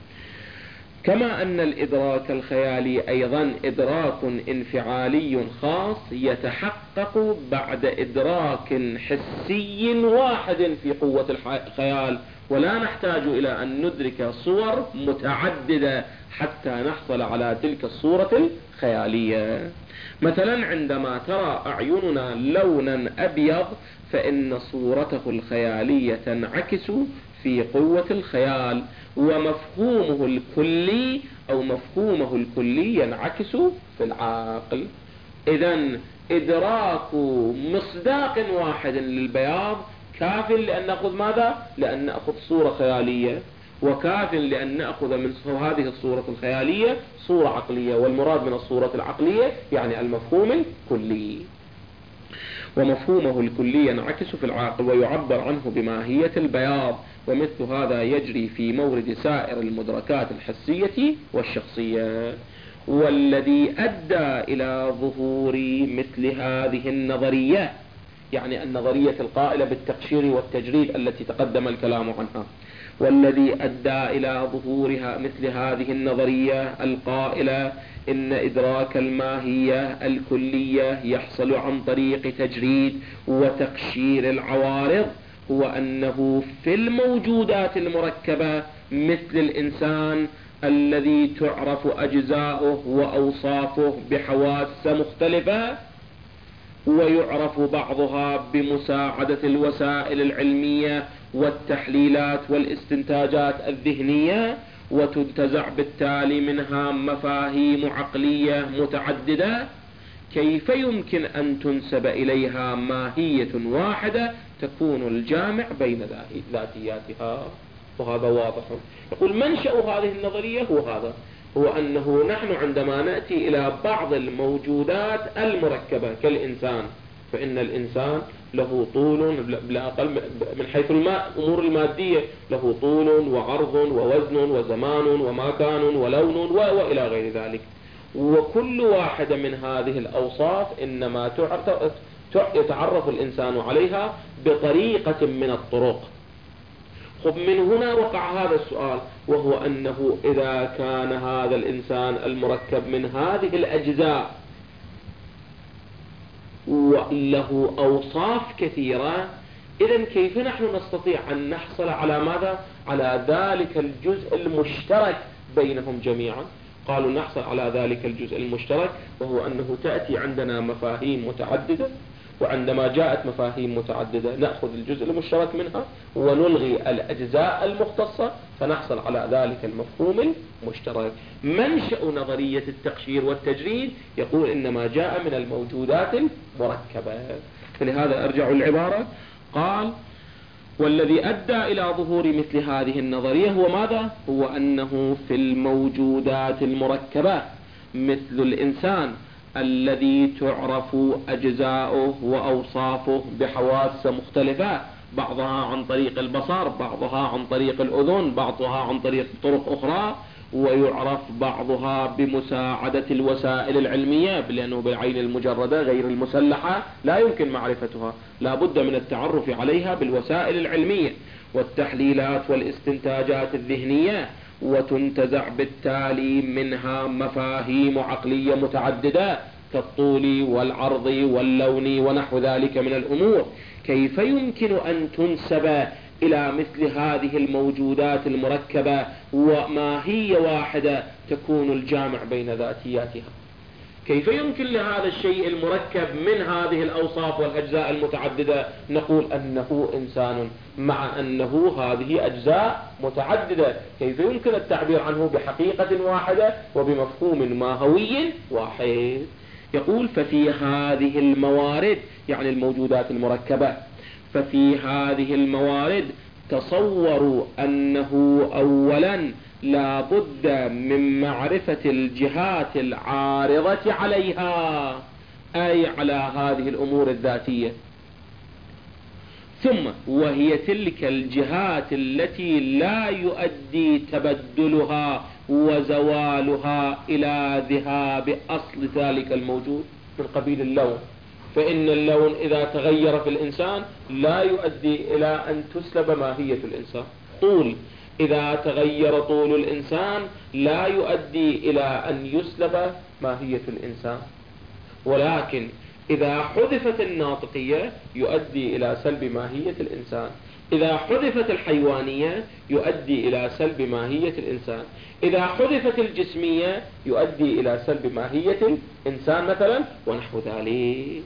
Speaker 1: كما أن الإدراك الخيالي أيضا إدراك انفعالي خاص يتحقق بعد إدراك حسي واحد في قوة الخيال، ولا نحتاج إلى أن ندرك صور متعددة حتى نحصل على تلك الصورة الخيالية. مثلا عندما ترى أعيننا لونا أبيض فإن صورته الخيالية تنعكس في قوة الخيال، ومفهومه الكلي أو مفهومه الكلي ينعكس في العقل. إذن إدراك مصداق واحد للبياض كاف لأن نأخذ ماذا؟ لأن نأخذ صورة خيالية، وكاف لأن نأخذ من هذه الصورة الخيالية صورة عقلية، والمراد من الصورة العقلية يعني المفهوم الكلي، ومفهومه الكلي ينعكس في العقل ويعبر عنه بماهية البياض. ومثل هذا يجري في مورد سائر المدركات الحسية والشخصية. والذي أدى إلى ظهور مثل هذه النظرية يعني النظرية القائلة بالتقشير والتجريد التي تقدم الكلام عنها، والذي أدى إلى ظهورها مثل هذه النظرية القائلة إن إدراك الماهية الكلية يحصل عن طريق تجريد وتقشير العوارض، هو أنه في الموجودات المركبة مثل الإنسان الذي تعرف أجزاؤه وأوصافه بحواس مختلفة، ويعرف بعضها بمساعدة الوسائل العلمية والتحليلات والاستنتاجات الذهنية، وتنتزع بالتالي منها مفاهيم عقلية متعددة، كيف يمكن أن تنسب إليها ماهية واحدة تكون الجامع بين ذاتياتها؟ وهذا واضح. يقول منشأ هذه النظرية هو هذا، هو أنه نحن عندما نأتي إلى بعض الموجودات المركبة كالإنسان، فإن الإنسان له طول لا أقل من حيث الأمور المادية، له طول وعرض ووزن وزمان ومكان ولون وإلى غير ذلك، وكل واحدة من هذه الأوصاف إنما يتعرف الإنسان عليها بطريقة من الطرق. خب من هنا وقع هذا السؤال، وهو أنه إذا كان هذا الإنسان المركب من هذه الأجزاء وله أوصاف كثيرة، إذن كيف نحن نستطيع أن نحصل على ماذا؟ على ذلك الجزء المشترك بينهم جميعا. قالوا نحصل على ذلك الجزء المشترك وهو أنه تأتي عندنا مفاهيم متعددة، وعندما جاءت مفاهيم متعددة نأخذ الجزء المشترك منها ونلغي الأجزاء المختصة فنحصل على ذلك المفهوم المشترك. منشأ نظرية التقشير والتجريد يقول إنما جاء من الموجودات المركبة. فلهذا أرجع العبارة، قال والذي أدى إلى ظهور مثل هذه النظرية هو ماذا؟ هو أنه في الموجودات المركبة مثل الإنسان الذي تعرف أجزاؤه وأوصافه بحواس مختلفة، بعضها عن طريق البصر، بعضها عن طريق الأذن، بعضها عن طريق طرق أخرى، ويعرف بعضها بمساعدة الوسائل العلمية، لأنه بالعين المجردة غير المسلحة لا يمكن معرفتها، لا بد من التعرف عليها بالوسائل العلمية والتحليلات والاستنتاجات الذهنية، وتنتزع بالتالي منها مفاهيم عقلية متعددة كالطول والعرض واللون ونحو ذلك من الأمور. كيف يمكن أن تنسب إلى مثل هذه الموجودات المركبة وماهية واحدة تكون الجامع بين ذاتياتها؟ كيف يمكن لهذا الشيء المركب من هذه الأوصاف والأجزاء المتعددة نقول أنه إنسان مع أنه هذه أجزاء متعددة؟ كيف يمكن التعبير عنه بحقيقة واحدة وبمفهوم ماهوي واحد؟ يقول ففي هذه الموارد يعني الموجودات المركبة، ففي هذه الموارد تصوروا أنه أولا لا بد من معرفة الجهات العارضة عليها، أي على هذه الأمور الذاتية، ثم وهي تلك الجهات التي لا يؤدي تبدلها وزوالها إلى ذهاب أصل ذلك الموجود من قبيل اللون. فإن اللون إذا تغير في الإنسان لا يؤدي إلى أن تسلب ماهية الإنسان. طول إذا تغير طول الإنسان لا يؤدي إلى أن يسلب ماهية الإنسان، ولكن إذا حذفت الناطقية يؤدي إلى سلب ماهية الإنسان، إذا حذفت الحيوانية يؤدي إلى سلب ماهية الإنسان، إذا حذفت الجسمية يؤدي إلى سلب ماهية الإنسان مثلا ونحو ذلك.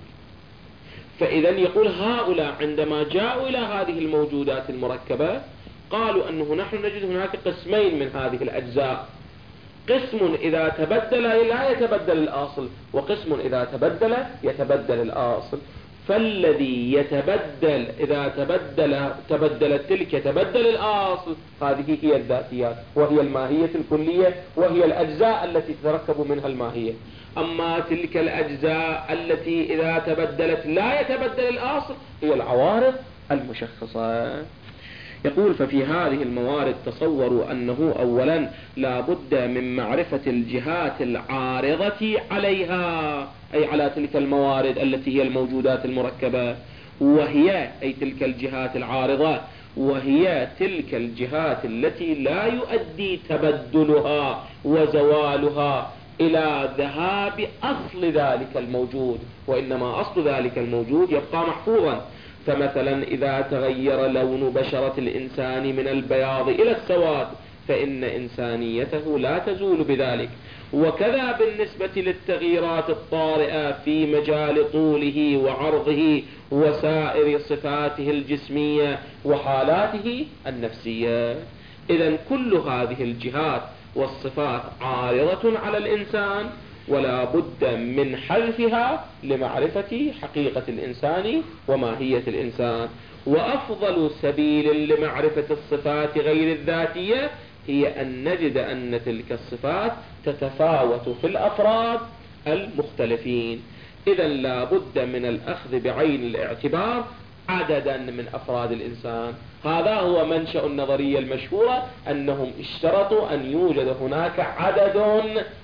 Speaker 1: فإذا يقول هؤلاء عندما جاءوا إلى هذه الموجودات المركبة قالوا أنه نحن نجد هناك قسمين من هذه الأجزاء، قسم إذا تبدل لا يتبدل الأصل، وقسم إذا تبدل يتبدل الأصل. فالذي يتبدل إذا تبدل تبدلت تلك يتبدل الأصل، هذه هي الذاتيات وهي الماهية الكلية وهي الأجزاء التي تتركب منها الماهية. أما تلك الأجزاء التي إذا تبدلت لا يتبدل الأصل هي العوارض المشخصة. يقول ففي هذه الموارد تصوروا أنه أولا لا بد من معرفة الجهات العارضة عليها، أي على تلك الموارد التي هي الموجودات المركبة، وهي أي تلك الجهات العارضة وهي تلك الجهات التي لا يؤدي تبدلها وزوالها إلى ذهاب أصل ذلك الموجود، وإنما أصل ذلك الموجود يبقى محفوظا. فمثلا إذا تغير لون بشرة الإنسان من البياض إلى السواد فإن إنسانيته لا تزول بذلك. وكذا بالنسبة للتغييرات الطارئة في مجال طوله وعرضه وسائر صفاته الجسمية وحالاته النفسية. إذن كل هذه الجهات والصفات عارضة على الإنسان ولا بد من حذفها لمعرفة حقيقة الإنسان وماهية الإنسان. وأفضل سبيل لمعرفة الصفات غير الذاتية هي أن نجد أن تلك الصفات تتفاوت في الأفراد المختلفين. إذا لا بد من الأخذ بعين الاعتبار عددا من أفراد الإنسان. هذا هو منشأ النظرية المشهورة، أنهم اشترطوا أن يوجد هناك عدد،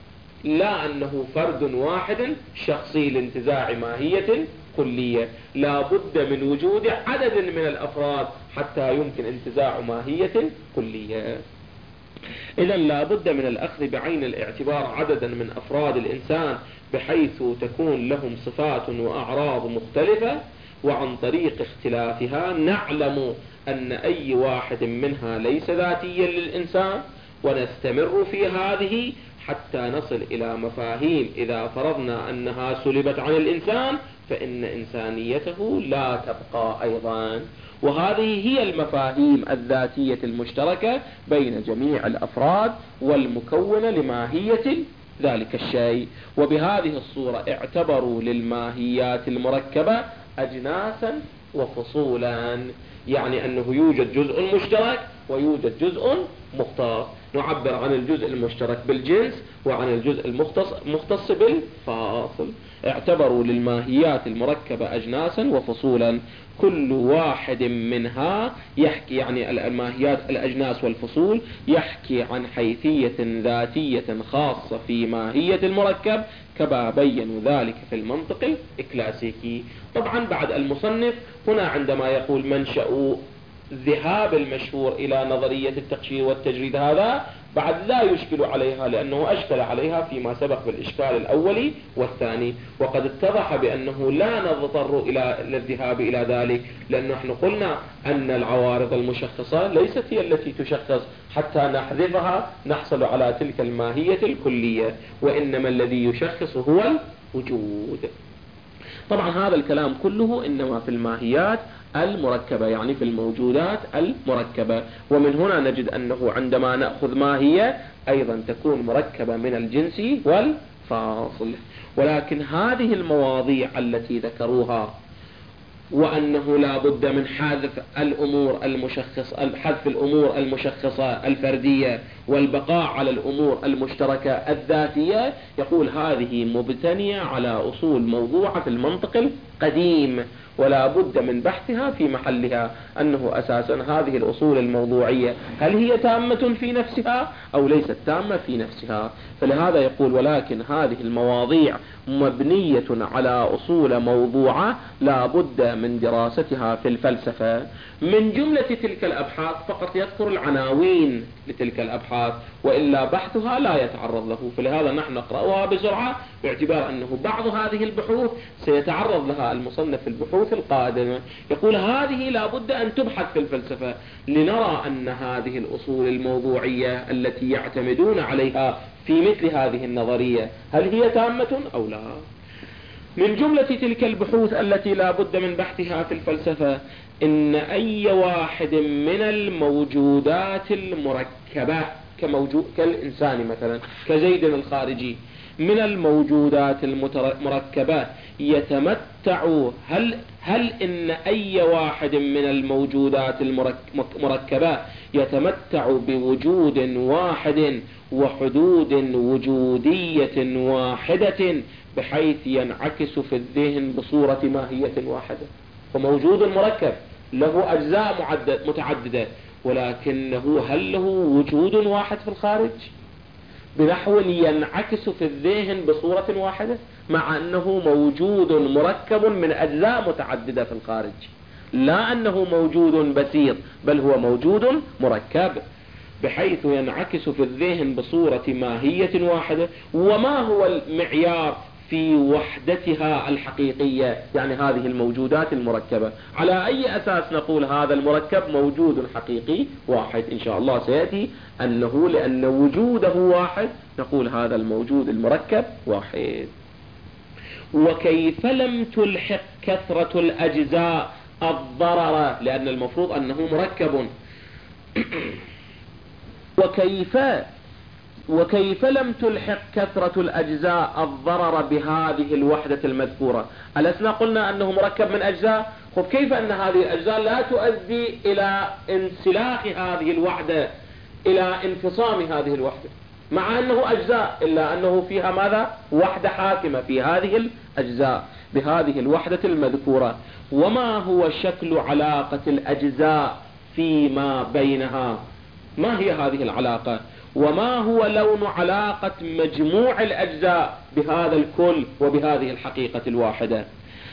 Speaker 1: لا أنه فرد واحد شخصي لانتزاع ماهية كلية، لا بد من وجود عدد من الأفراد حتى يمكن انتزاع ماهية كلية. إذا لا بد من الأخذ بعين الاعتبار عددا من أفراد الإنسان بحيث تكون لهم صفات وأعراض مختلفة، وعن طريق اختلافها نعلم أن أي واحد منها ليس ذاتيا للإنسان، ونستمر في هذه حتى نصل إلى مفاهيم إذا فرضنا أنها سلبت عن الإنسان فإن إنسانيته لا تبقى أيضا. وهذه هي المفاهيم الذاتية المشتركة بين جميع الأفراد والمكونة لماهية ذلك الشيء. وبهذه الصورة اعتبروا للماهيات المركبة أجناسا وفصولا، يعني أنه يوجد جزء مشترك ويوجد جزء مختص. نعبر عن الجزء المشترك بالجنس وعن الجزء المختص مختص بالفاصل. اعتبروا للماهيات المركبة أجناسا وفصولا، كل واحد منها يحكي، يعني الماهيات الأجناس والفصول يحكي عن حيثية ذاتية خاصة في ماهية المركب كما بينوا ذلك في المنطق الكلاسيكي. طبعا بعد المصنف هنا عندما يقول منشأ ذهاب المشهور إلى نظرية التقشير والتجريد، هذا بعد لا يشكل عليها لأنه أشكل عليها فيما سبق بالإشكال الأولي والثاني، وقد اتضح بأنه لا نضطر إلى الذهاب إلى ذلك، لأنه نحن قلنا أن العوارض المشخصة ليست هي التي تشخص حتى نحذفها نحصل على تلك الماهية الكلية، وإنما الذي يشخص هو الوجود. طبعا هذا الكلام كله إنما في الماهيات المركبة، يعني في الموجودات المركبة. ومن هنا نجد أنه عندما نأخذ ماهية أيضا تكون مركبة من الجنس والفاصل. ولكن هذه المواضيع التي ذكروها
Speaker 2: وأنه لا بد من حذف الأمور المشخص حذف الأمور المشخصة الفردية والبقاء على الأمور المشتركة الذاتية، يقول هذه مبتنية على أصول موضوعة في المنطق القديم ولا بد من بحثها في محلها. أنه أساسا هذه الأصول الموضوعية هل هي تامة في نفسها أو ليست تامة في نفسها؟ فلهذا يقول ولكن هذه المواضيع مبنية على أصول موضوعة لا بد من دراستها في الفلسفة. من جملة تلك الأبحاث فقط يذكر العناوين لتلك الأبحاث وإلا بحثها لا يتعرض له، فلهذا نحن نقرأها بسرعة باعتبار أنه بعض هذه البحوث سيتعرض لها المصنف في البحوث القادمة. يقول هذه لا بد أن تبحث في الفلسفة لنرى أن هذه الأصول الموضوعية التي يعتمدون عليها في مثل هذه النظرية هل هي تامة أو لا. من جملة تلك البحوث التي لا بد من بحثها في الفلسفة إن أي واحد من الموجودات المركبة كموجود كالإنسان مثلا كزيد الخارجي من الموجودات المركبة يتمتع هل هل إن أي واحد من الموجودات المركبة يتمتع بوجود واحد وحدود وجودية واحدة بحيث ينعكس في الذهن بصورة ماهية واحدة. فموجود مركب له أجزاء متعددة ولكنه هل له وجود واحد في الخارج بنحو ينعكس في الذهن بصورة واحدة مع أنه موجود مركب من أجزاء متعددة في الخارج، لا أنه موجود بسيط بل هو موجود مركب بحيث ينعكس في الذهن بصورة ماهية واحدة. وما هو المعيار في وحدتها الحقيقية يعني هذه الموجودات المركبة؟ على أي أساس نقول هذا المركب موجود حقيقي واحد؟ إن شاء الله سيأتي أنه لأن وجوده واحد نقول هذا الموجود المركب واحد. وكيف لم تلحق كثرة الأجزاء الضرر لأن المفروض أنه مركب وكيف وكيف لم تلحق كثرة الأجزاء الضرر بهذه الوحدة المذكورة؟ ألسنا قلنا أنه مركب من أجزاء؟ خب كيف أن هذه الأجزاء لا تؤدي إلى انسلاخ هذه الوحدة إلى انفصام هذه الوحدة مع أنه أجزاء إلا أنه فيها ماذا؟ وحدة حاكمة في هذه الأجزاء بهذه الوحدة المذكورة. وما هو شكل علاقة الأجزاء فيما بينها؟ ما هي هذه العلاقة؟ وما هو لون علاقة مجموع الأجزاء بهذا الكل وبهذه الحقيقة الواحدة؟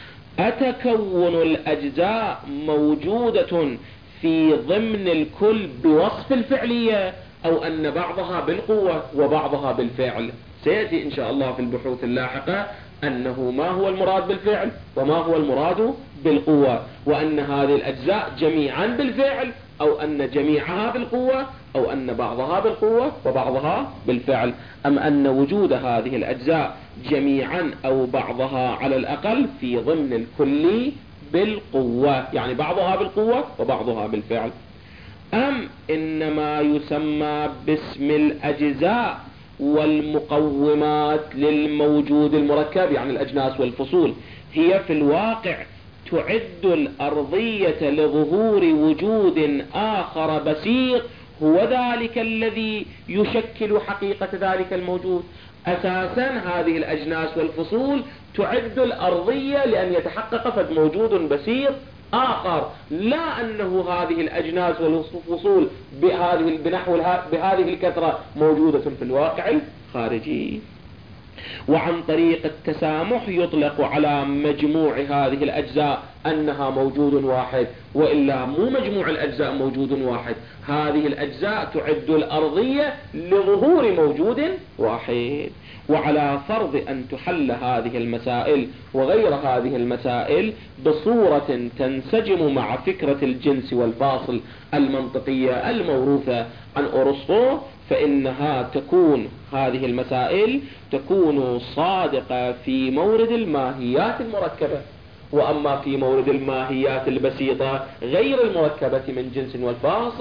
Speaker 2: أتكون الأجزاء موجودة في ضمن الكل بوصف الفعلية أو أن بعضها بالقوة وبعضها بالفعل؟ سيأتي إن شاء الله في البحوث اللاحقة أنه ما هو المراد بالفعل وما هو المراد بالقوة، وأن هذه الأجزاء جميعا بالفعل أو أن جميعها بالقوة أو أن بعضها بالقوة وبعضها بالفعل، أم أن وجود هذه الأجزاء جميعا أو بعضها على الأقل في ضمن الكل بالقوة يعني بعضها بالقوة وبعضها بالفعل، أم إنما يسمى باسم الأجزاء والمقومات للموجود المركب يعني الأجناس والفصول هي في الواقع تعد الأرضية لظهور وجود آخر بسيط هو ذلك الذي يشكل حقيقة ذلك الموجود. أساسا هذه الأجناس والفصول تعد الأرضية لأن يتحقق فد موجود بسيط آخر، لا أنه هذه الأجناس والفصول بهذه بنحو بهذه الكثرة موجودة في الواقع الخارجي. وعن طريق التسامح يطلق على مجموع هذه الأجزاء أنها موجود واحد، وإلا مو مجموع الأجزاء موجود واحد، هذه الأجزاء تعد الأرضية لظهور موجود واحد. وعلى فرض أن تحل هذه المسائل وغير هذه المسائل بصورة تنسجم مع فكرة الجنس والفاصل المنطقية الموروثة عن أرسطو، فإنها تكون هذه المسائل تكون صادقة في مورد الماهيات المركبة، وأما في مورد الماهيات البسيطة غير المركبة من جنس والفاصل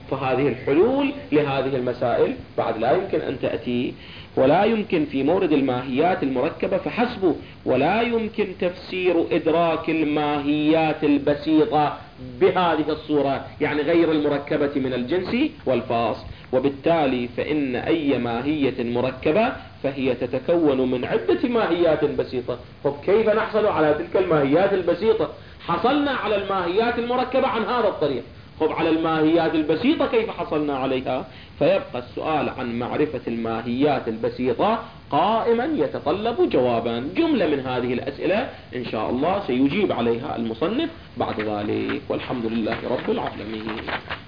Speaker 2: فهذه الحلول لهذه المسائل بعد لا يمكن أن تأتي، ولا يمكن في مورد الماهيات المركبة فحسب، ولا يمكن تفسير إدراك الماهيات البسيطة بهذه الصورة، يعني غير المركبة من الجنس والفاصل. وبالتالي فإن أي ماهية مركبة فهي تتكون من عدة ماهيات بسيطة. فكيف نحصل على تلك الماهيات البسيطة؟ حصلنا على الماهيات المركبة عن هذا الطريق. خب على الماهيات البسيطة كيف حصلنا عليها؟ فيبقى السؤال عن معرفة الماهيات البسيطة قائما يتطلب جوابا. جملة من هذه الأسئلة إن شاء الله سيجيب عليها المصنف بعد ذلك، والحمد لله رب العالمين.